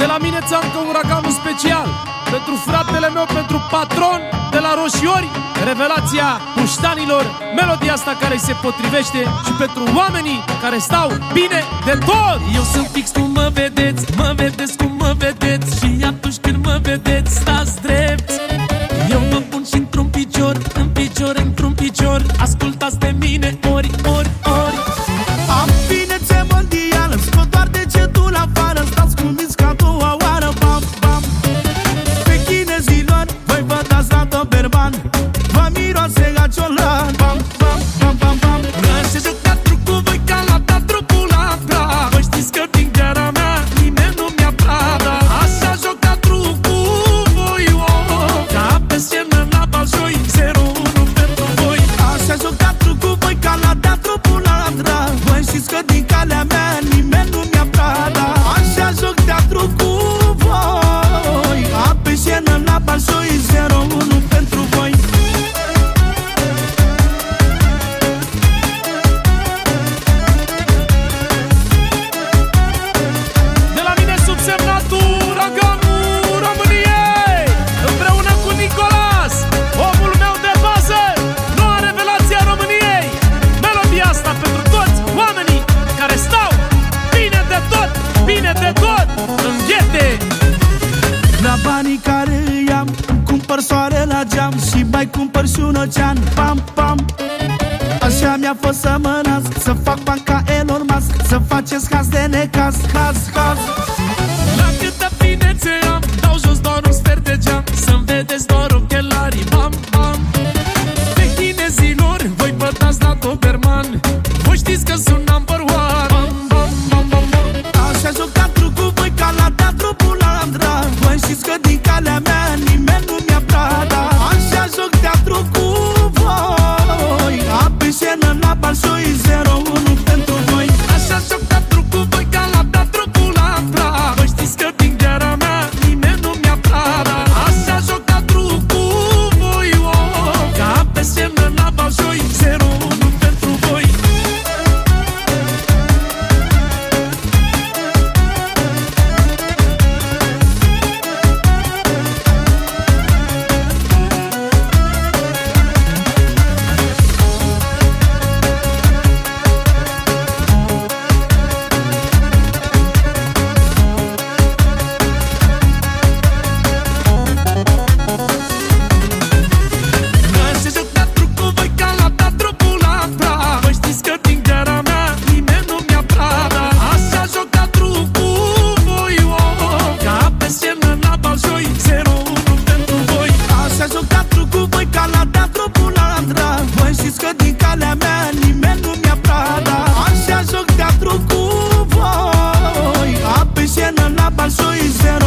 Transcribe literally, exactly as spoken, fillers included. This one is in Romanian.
De la mine ți-am că uraganul special pentru fratele meu, pentru patron de la Roșiori, revelația puștanilor, melodia asta care se potrivește și pentru oamenii care stau bine de tot. Eu sunt fix cum mă vedeți, mă vedeți cum mă vedeți, și atunci când mă vedeți stați drept. Eu mă pun și într-un picior, în picior, într-un picior, ascultați de mine ori, ori, ori. Am finețe mondială, scot doar degetul afară, stați cuminți ca a doua oară, bam, bam. Pe chinezilor, voi vă dați la Doberman, vă miroase a ciolan, bam, bam, bam, bam, bam. Așa joc teatru cu voi ca la teatru cu Labra. Voi știți că din gara mea nimeni nu mi-a Prada. Așa joc teatru cu voi, oh, ca pe scenă la Balșoi, zero unu pentru voi. Așa joc teatru cu voi ca la teatru cu Labra. Voi știți că din calea mea nimeni nu mi-a Prada. Așa joc teatru cu voi, ca pe scenă la Balșoi, zero unu pentru voi. De la mine subsemnatul uraganul României, împreună cu Nicolas, omul meu de bază, noua revelație a României. Melodia asta pentru toți oamenii care stau bine de tot, bine de tot, în ghete. La banii care îi am, îmi cumpăr soare la geam și mai cumpăr și un ocean, pam, pam. Așa mi-a fost să mă nasc, să fac bani ca Elon Musk, să faceți haz de necaz, haz, haz. La câtă finețe am, dau jos doar un sfert de geam, să-mi vedeți doar ochelarii, bam, bam. Pe chinezilor, voi bătați la Doberman, voi știți că sunt number one, bam, bam, bam, bam, bam. Așa joc teatru cu voi ca la teatru cu Labra. Voi știți că din calea mea nimeni nu mi-a Prada. Așa joc teatru cu voi, ca pe scenă la Balșoi, zero unu pentru voi. Așa joc teatru cu voi ca la teatru cu Labra. Voi știți că din gara mea nimeni nu mi-a Prada. Așa joc teatru cu voi, oh, ca pe scenă la Balșoi, zero unu pentru voi. Așa joc teatru cu voi ca la teatru cu Labra. Voi știți că din gara mea nimeni nu mi-a Prada. Așa joc teatru cu voi, oh, ca pe scenă la Balșoi, zero unu pentru voi. Așa joc teatru cu voi ca la teatru cu Labra. Voi știți că din calea mea nimeni nu mi-a Prada. Așa joc teatru cu voi, ca pe scenă la Balșoi, zero